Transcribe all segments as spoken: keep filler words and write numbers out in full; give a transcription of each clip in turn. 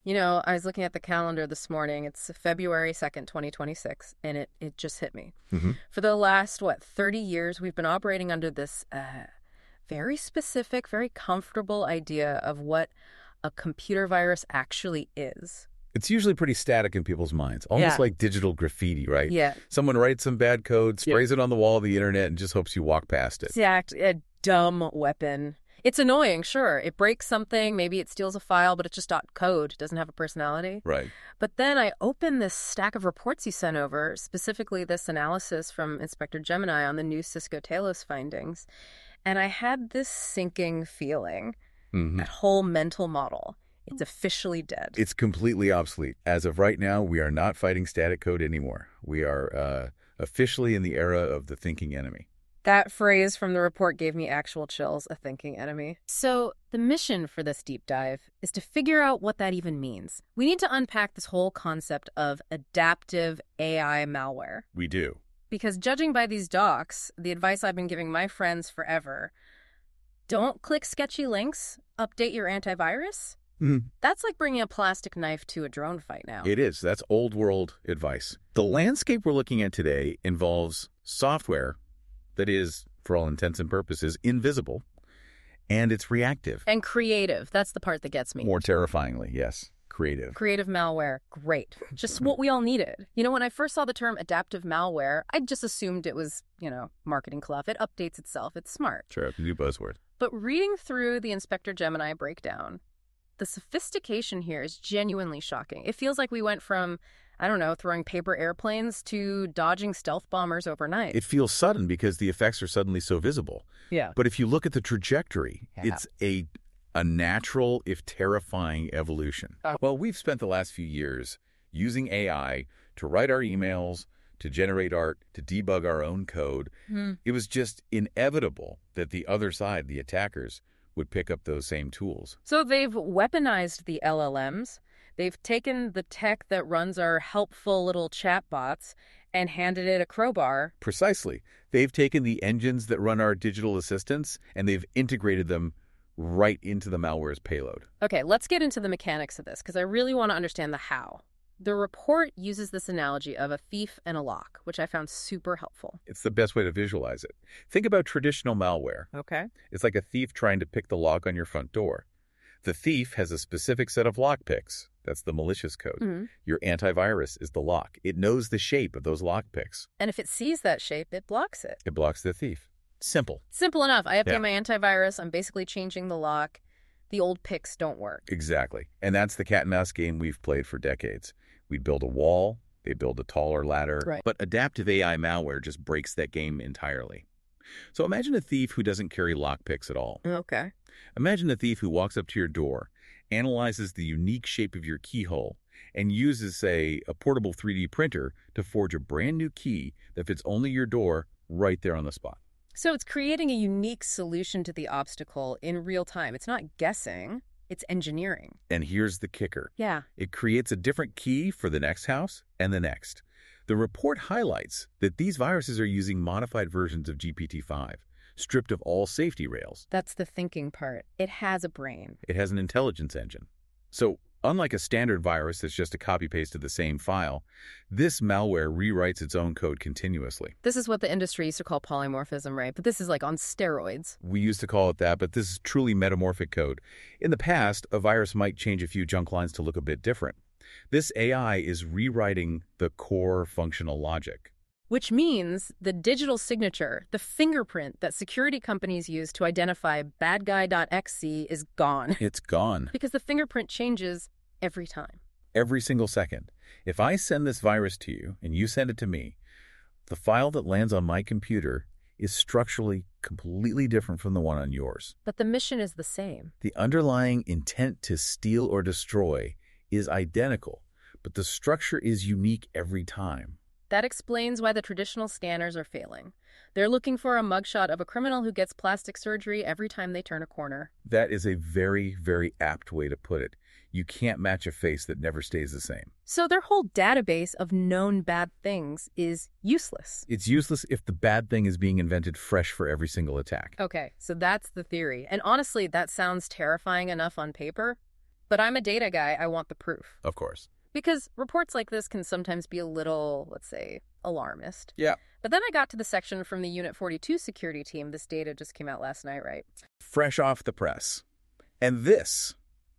You know, I was looking at the calendar this morning. It's February second, twenty twenty-six, and it, it just hit me. Mm-hmm. For the last, what, thirty years, we've been operating under this uh, very specific, very comfortable idea of what a computer virus actually is. It's usually pretty static in people's minds, almost Yeah. like digital graffiti, right? Yeah. Someone writes some bad code, sprays it on the wall of the internet, and just hopes you walk past it. Exact, a dumb weapon. It's annoying, sure. It breaks something, maybe it steals a file, but it's just .code. It doesn't have a personality. Right. But then I opened this stack of reports he sent over, specifically this analysis from Inspector Gemini on the new Cisco Talos findings, and I had this sinking feeling, Mm-hmm. that whole mental model. It's officially dead. It's completely obsolete. As of right now, we are not fighting static code anymore. We are uh, officially in the era of the thinking enemy. That phrase from the report gave me actual chills, a thinking enemy. So the mission for this deep dive is to figure out what that even means. We need to unpack this whole concept of adaptive A I malware. We do. Because judging by these docs, the advice I've been giving my friends forever, don't click sketchy links, update your antivirus. Mm-hmm. That's like bringing a plastic knife to a drone fight now. It is. That's old world advice. The landscape we're looking at today involves software that is, for all intents and purposes, invisible, and it's reactive. And creative. That's the part that gets me. More terrifyingly, yes. Creative. Creative malware. Great. Just what we all needed. You know, when I first saw the term adaptive malware, I just assumed it was, you know, marketing fluff. It updates itself. It's smart. Sure, it's a new buzzword. But reading through the Inspector Gemini breakdown, the sophistication here is genuinely shocking. It feels like we went from, I don't know, throwing paper airplanes to dodging stealth bombers overnight. It feels sudden because the effects are suddenly so visible. Yeah. But if you look at the trajectory, Yeah. it's a a natural, if terrifying, evolution. Uh, well, we've spent the last few years using A I to write our emails, to generate art, to debug our own code. Hmm. It was just inevitable that the other side, the attackers, would pick up those same tools. So they've weaponized the L L Ms. They've taken the tech that runs our helpful little chatbots and handed it a crowbar. Precisely. They've taken the engines that run our digital assistants and they've integrated them right into the malware's payload. Okay, let's get into the mechanics of this, because I really want to understand the how. The report uses this analogy of a thief and a lock, which I found super helpful. It's the best way to visualize it. Think about traditional malware. Okay. It's like a thief trying to pick the lock on your front door. The thief has a specific set of lock picks. That's the malicious code. Mm-hmm. Your antivirus is the lock. It knows the shape of those lock picks. And if it sees that shape, it blocks it. It blocks the thief. Simple. Simple enough. I update Yeah. my antivirus. I'm basically changing the lock. The old picks don't work. Exactly. And that's the cat and mouse game we've played for decades. We'd build a wall, they build a taller ladder, Right. but adaptive A I malware just breaks that game entirely. So imagine a thief who doesn't carry lockpicks at all. Okay. Imagine a thief who walks up to your door, analyzes the unique shape of your keyhole, and uses, say, a portable three D printer to forge a brand new key that fits only your door right there on the spot. So it's creating a unique solution to the obstacle in real time. It's not guessing. It's engineering. And here's the kicker. Yeah. It creates a different key for the next house and the next. The report highlights that these viruses are using modified versions of G P T five, stripped of all safety rails. That's the thinking part. It has a brain. It has an intelligence engine. So, unlike a standard virus that's just a copy-paste of the same file, this malware rewrites its own code continuously. This is what the industry used to call polymorphism, right? But this is like on steroids. We used to call it that, but this is truly metamorphic code. In the past, a virus might change a few junk lines to look a bit different. This A I is rewriting the core functional logic. Which means the digital signature, the fingerprint that security companies use to identify badguy.exe is gone. It's gone. Because the fingerprint changes every time. Every single second. If I send this virus to you and you send it to me, the file that lands on my computer is structurally completely different from the one on yours. But the mission is the same. The underlying intent to steal or destroy is identical, but the structure is unique every time. That explains why the traditional scanners are failing. They're looking for a mugshot of a criminal who gets plastic surgery every time they turn a corner. That is a very, very apt way to put it. You can't match a face that never stays the same. So their whole database of known bad things is useless. It's useless if the bad thing is being invented fresh for every single attack. Okay, so that's the theory. And honestly, that sounds terrifying enough on paper. But I'm a data guy. I want the proof. Of course. Because reports like this can sometimes be a little, let's say, alarmist. Yeah. But then I got to the section from the Unit forty-two security team. This data just came out last night, right? Fresh off the press. And this,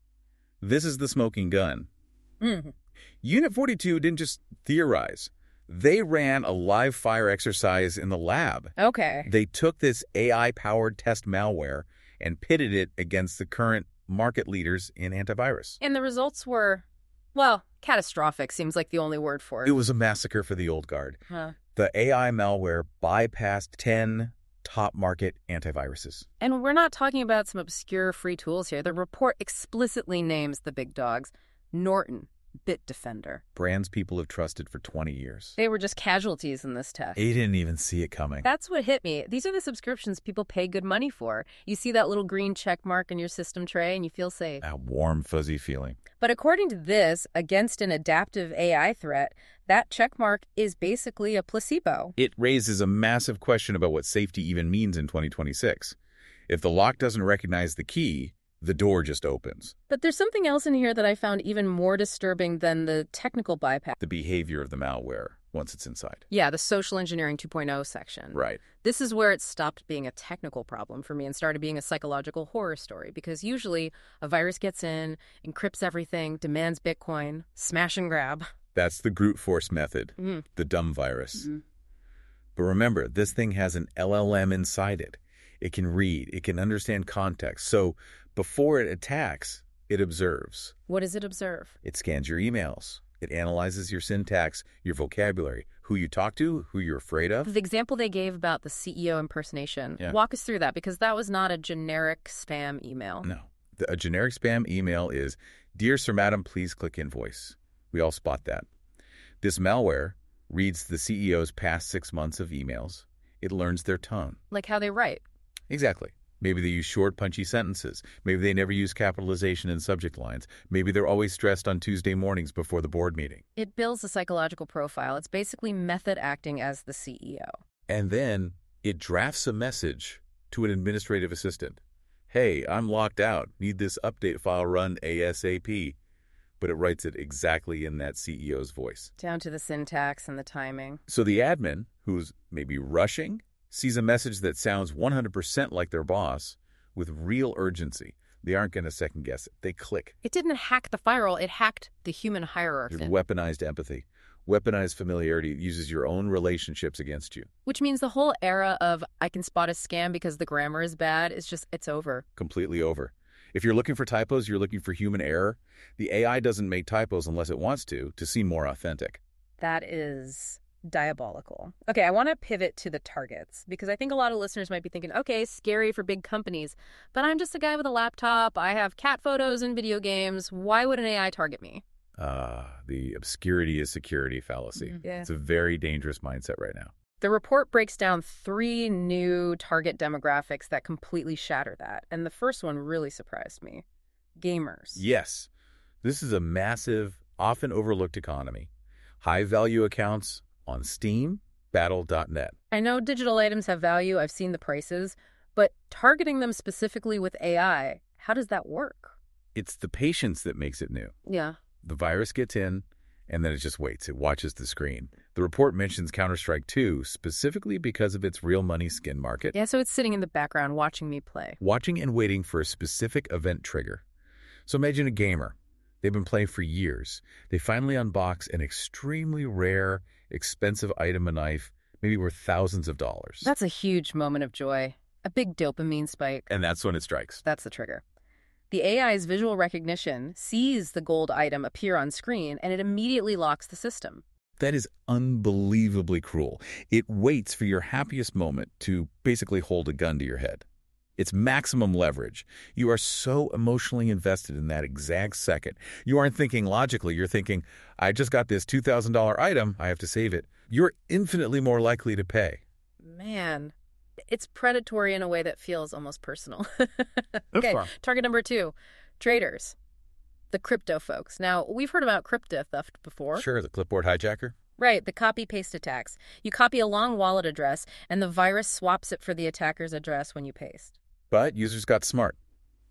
this is the smoking gun. Mm. Unit forty-two didn't just theorize. They ran a live fire exercise in the lab. Okay. They took this A I-powered test malware and pitted it against the current market leaders in antivirus. And the results were, well, catastrophic seems like the only word for it. It was a massacre for the old guard. Huh. The A I malware bypassed ten top market antiviruses. And we're not talking about some obscure free tools here. The report explicitly names the big dogs. Norton, Bitdefender. Brands people have trusted for twenty years. They were just casualties in this test. They didn't even see it coming. That's what hit me. These are the subscriptions people pay good money for. You see that little green check mark in your system tray and you feel safe. A warm, fuzzy feeling. But according to this, against an adaptive A I threat, that check mark is basically a placebo. It raises a massive question about what safety even means in twenty twenty-six. If the lock doesn't recognize the key, the door just opens. But there's something else in here that I found even more disturbing than the technical bypass. The behavior of the malware once it's inside. Yeah, the social engineering two point oh section. Right. This is where it stopped being a technical problem for me and started being a psychological horror story, because usually a virus gets in, encrypts everything, demands Bitcoin, smash and grab. That's the brute force method, Mm. the dumb virus. Mm-hmm. But remember, this thing has an L L M inside it. It can read, it can understand context. So before it attacks, it observes. What does it observe? It scans your emails. It analyzes your syntax, your vocabulary, who you talk to, who you're afraid of. The example they gave about the C E O impersonation, Yeah. walk us through that, because that was not a generic spam email. No. The, a generic spam email is, "Dear Sir Madam, please click invoice." We all spot that. This malware reads the C E O's past six months of emails. It learns their tone. Like how they write. Exactly. Maybe they use short, punchy sentences. Maybe they never use capitalization in subject lines. Maybe they're always stressed on Tuesday mornings before the board meeting. It builds a psychological profile. It's basically method acting as the C E O. And then it drafts a message to an administrative assistant. "Hey, I'm locked out. Need this update file run ASAP." But it writes it exactly in that C E O's voice. Down to the syntax and the timing. So the admin, who's maybe rushing, sees a message that sounds one hundred percent like their boss with real urgency. They aren't going to second guess it. They click. It didn't hack the firewall. It hacked the human hierarchy. There's weaponized empathy. Weaponized familiarity. It uses your own relationships against you. Which means the whole era of I can spot a scam because the grammar is bad is just, it's over. Completely over. If you're looking for typos, you're looking for human error. The A I doesn't make typos unless it wants to, to seem more authentic. That is diabolical. Okay, I want to pivot to the targets, because I think a lot of listeners might be thinking, okay, scary for big companies, but I'm just a guy with a laptop. I have cat photos and video games. Why would an A I target me? Ah, uh, the obscurity is security fallacy. Mm-hmm. Yeah. It's a very dangerous mindset right now. The report breaks down three new target demographics that completely shatter that. And the first one really surprised me. Gamers. Yes. This is a massive, often overlooked economy. High-value accounts on Steam, Battle dot net. I know digital items have value. I've seen the prices. But targeting them specifically with A I, how does that work? It's the patience that makes it new. Yeah. The virus gets in, and then it just waits. It watches the screen. The report mentions Counter-Strike two specifically because of its real money skin market. Yeah, so it's sitting in the background watching me play. Watching and waiting for a specific event trigger. So imagine a gamer. They've been playing for years. They finally unbox an extremely rare, expensive item, a knife, maybe worth thousands of dollars. That's a huge moment of joy. A big dopamine spike. And that's when it strikes. That's the trigger. The A I's visual recognition sees the gold item appear on screen, and it immediately locks the system. That is unbelievably cruel. It waits for your happiest moment to basically hold a gun to your head. It's maximum leverage. You are so emotionally invested in that exact second. You aren't thinking logically. You're thinking, I just got this two thousand dollars item. I have to save it. You're infinitely more likely to pay. Man, it's predatory in a way that feels almost personal. Okay, target number two, traders. The crypto folks. Now, we've heard about crypto theft before. Sure, the clipboard hijacker. Right, the copy-paste attacks. You copy a long wallet address, and the virus swaps it for the attacker's address when you paste. But users got smart.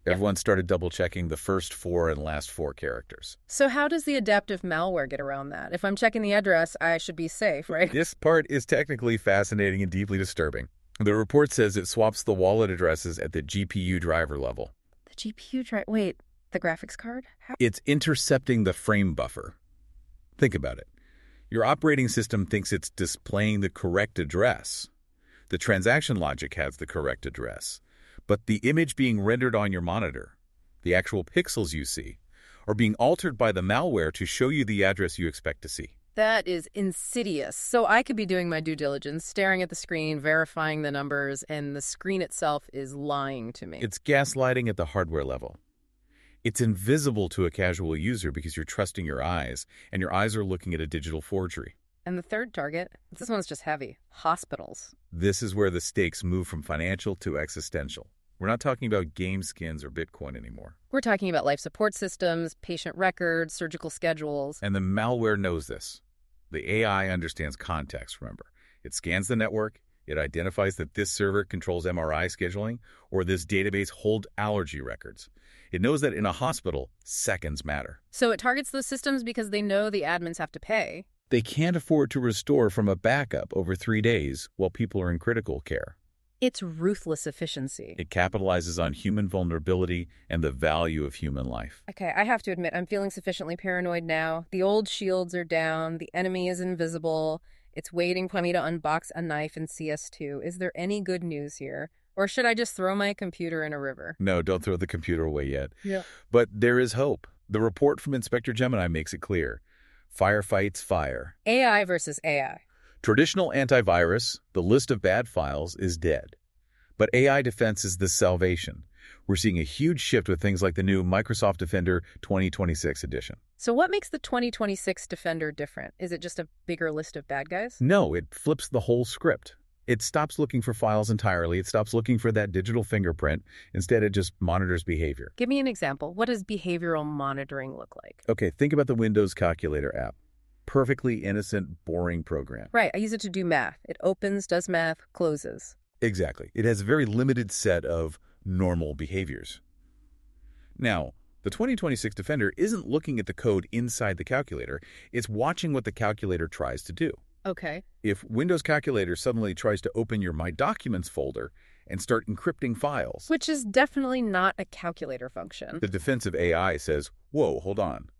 Everyone started double-checking the first four and last four characters. So how does the adaptive malware get around that? If I'm checking the address, I should be safe, right? This part is technically fascinating and deeply disturbing. The report says it swaps the wallet addresses at the G P U driver level. The G P U drive... Wait, the graphics card? How? It's intercepting the frame buffer. Think about it. Your operating system thinks it's displaying the correct address. The transaction logic has the correct address. But the image being rendered on your monitor, the actual pixels you see, are being altered by the malware to show you the address you expect to see. That is insidious. So I could be doing my due diligence, staring at the screen, verifying the numbers, and the screen itself is lying to me. It's gaslighting at the hardware level. It's invisible to a casual user because you're trusting your eyes, and your eyes are looking at a digital forgery. And the third target, this one's just heavy, hospitals. This is where the stakes move from financial to existential. We're not talking about game skins or Bitcoin anymore. We're talking about life support systems, patient records, surgical schedules. And the malware knows this. The A I understands context, remember. It scans the network. It identifies that this server controls M R I scheduling or this database holds allergy records. It knows that in a hospital, seconds matter. So it targets those systems because they know the admins have to pay. They can't afford to restore from a backup over three days while people are in critical care. It's ruthless efficiency. It capitalizes on human vulnerability and the value of human life. Okay, I have to admit, I'm feeling sufficiently paranoid now. The old shields are down. The enemy is invisible. It's waiting for me to unbox a knife in C S two. Is there any good news here? Or should I just throw my computer in a river? No, don't throw the computer away yet. Yeah. But there is hope. The report from Inspector Gemini makes it clear. Fire fights fire. A I versus A I. Traditional antivirus, the list of bad files, is dead. But A I defense is the salvation. We're seeing a huge shift with things like the new Microsoft Defender twenty twenty-six edition. So what makes the twenty twenty-six Defender different? Is it just a bigger list of bad guys? No, it flips the whole script. It stops looking for files entirely. It stops looking for that digital fingerprint. Instead, it just monitors behavior. Give me an example. What does behavioral monitoring look like? Okay, think about the Windows Calculator app. Perfectly innocent, boring program. Right, I use it to do math. It opens, does math, closes. Exactly. It has a very limited set of normal behaviors. Now, the twenty twenty-six Defender isn't looking at the code inside the calculator. It's watching what the calculator tries to do. Okay. If Windows Calculator suddenly tries to open your My Documents folder and start encrypting files, Which is definitely not a calculator function. the defensive A I says, whoa, hold on.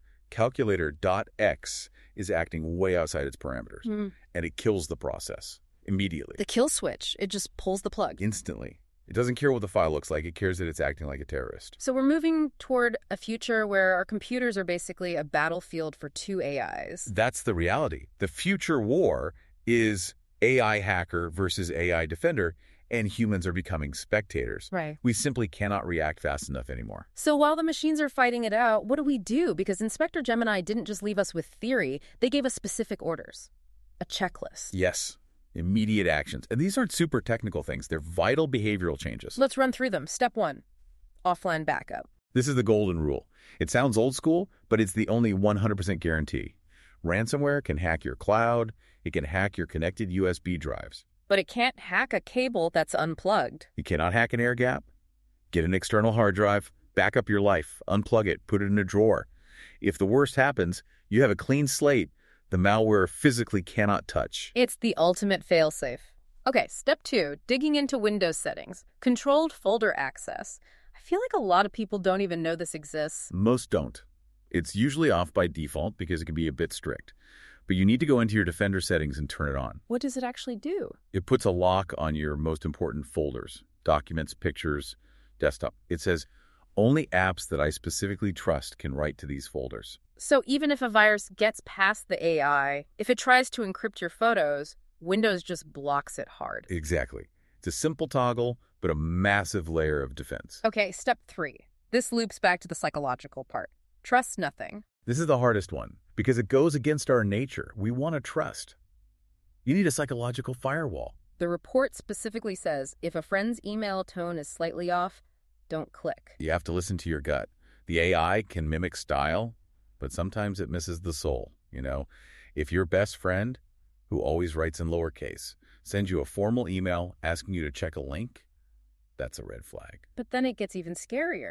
Calculator.x is acting way outside its parameters, Mm. and it kills the process immediately, The kill switch, it just pulls the plug. instantly. It doesn't care what the file looks like. It cares that it's acting like a terrorist. So we're moving toward a future where our computers are basically a battlefield for two A Is. That's the reality. The future war is A I hacker versus A I defender, and humans are becoming spectators. Right. We simply cannot react fast enough anymore. So while the machines are fighting it out, what do we do? Because Inspector Gemini didn't just leave us with theory, they gave us specific orders. A checklist. Yes, immediate actions. And these aren't super technical things. They're vital behavioral changes. Let's run through them. Step one, offline backup. This is the golden rule. It sounds old school, but it's the only one hundred percent guarantee. Ransomware can hack your cloud. It can hack your connected U S B drives. But it can't hack a cable that's unplugged. You cannot hack an air gap. Get an external hard drive, back up your life, unplug it, put it in a drawer. If the worst happens, you have a clean slate the malware physically cannot touch. It's the ultimate failsafe. Okay, step two, digging into Windows settings. Controlled folder access. I feel like a lot of people don't even know this exists. Most don't. It's usually off by default because it can be a bit strict. But you need to go into your Defender settings and turn it on. What does it actually do? It puts a lock on your most important folders, documents, pictures, desktop. It says, only apps that I specifically trust can write to these folders. So even if a virus gets past the A I, if it tries to encrypt your photos, Windows just blocks it hard. Exactly. It's a simple toggle, but a massive layer of defense. Okay, step three. This loops back to the psychological part. Trust nothing. This is the hardest one because it goes against our nature. We want to trust. You need a psychological firewall. The report specifically says if a friend's email tone is slightly off, don't click. You have to listen to your gut. The A I can mimic style, but sometimes it misses the soul. You know, if your best friend, who always writes in lowercase, sends you a formal email asking you to check a link, that's a red flag. But then it gets even scarier.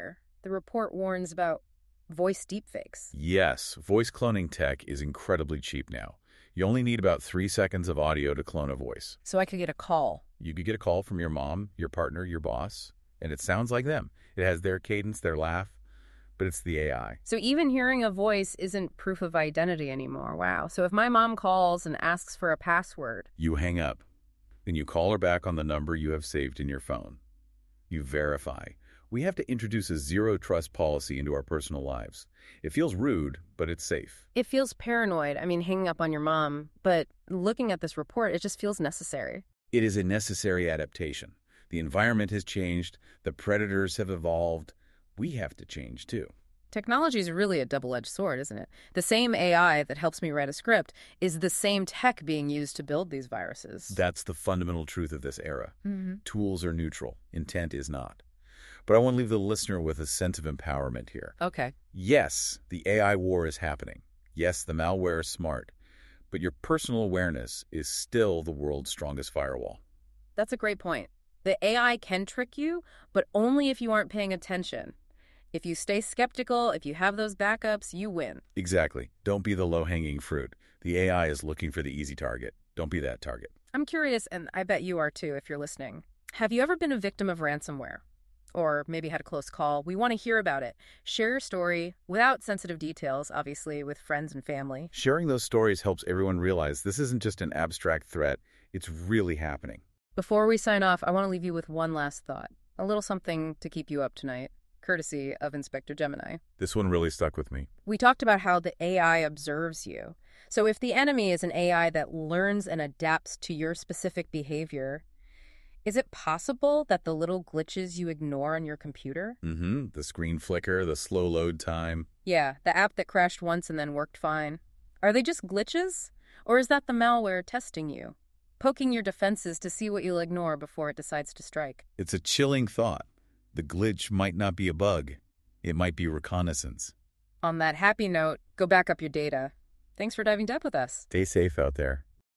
the report warns about voice deepfakes. Yes, voice cloning tech is incredibly cheap now. You only need about three seconds of audio to clone a voice. So I could get a call. You could get a call from your mom, your partner, your boss, and it sounds like them. It has their cadence, their laugh, but it's the A I. So even hearing a voice isn't proof of identity anymore. Wow. So if my mom calls and asks for a password, You hang up. Then you call her back on the number you have saved in your phone. You verify. We have to introduce a zero-trust policy into our personal lives. It feels rude, but it's safe. it feels paranoid. I mean, hanging up on your mom. But looking at this report, it just feels necessary. It is a necessary adaptation. The environment has changed. The predators have evolved. We have to change, too. Technology is really a double-edged sword, isn't it? The same A I that helps me write a script is the same tech being used to build these viruses. That's the fundamental truth of this era. Mm-hmm. Tools are neutral. Intent is not. But I want to leave the listener with a sense of empowerment here. Okay. Yes, the A I war is happening. Yes, the malware is smart. But your personal awareness is still the world's strongest firewall. That's a great point. The A I can trick you, but only if you aren't paying attention. If you stay skeptical, if you have those backups, you win. Exactly. Don't be the low-hanging fruit. The A I is looking for the easy target. Don't be that target. I'm curious, and I bet you are too if you're listening. Have you ever been a victim of ransomware? Or maybe had a close call? We want to hear about it. Share your story without sensitive details, obviously, with friends and family. Sharing those stories helps everyone realize this isn't just an abstract threat. It's really happening. Before we sign off, I want to leave you with one last thought. A little something to keep you up tonight, courtesy of Inspector Gemini. This one really stuck with me. We talked about how the A I observes you. So if the enemy is an A I that learns and adapts to your specific behavior, is it possible that the little glitches you ignore on your computer? Mm-hmm. The screen flicker, the slow load time. Yeah, the app that crashed once and then worked fine. Are they just glitches? Or is that the malware testing you? Poking your defenses to see what you'll ignore before it decides to strike. It's a chilling thought. The glitch might not be a bug. It might be reconnaissance. On that happy note, go back up your data. Thanks for diving deep with us. Stay safe out there.